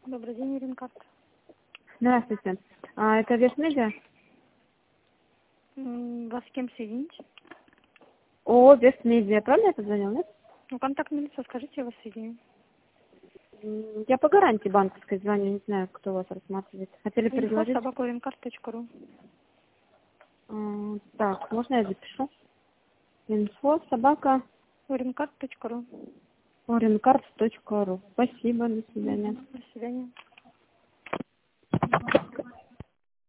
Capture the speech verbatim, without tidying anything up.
Добрый день, Ренкарт. Здравствуйте. А, это Вестмедиа? М, Вас с кем соединить? О, Вестмедиа. Правильно я позвонил, нет? Ну, контактное лицо, скажите, я вас соединю. М, Я по гарантии банковской звоню, не знаю, кто вас рассматривает. Хотели Инфо предложить? собака ренкарт точка ру. М, Так, можно я запишу? Инфо собака ренкарт точка ру. оренкарт точка ру. Спасибо, до свидания. Мгм. До свидания.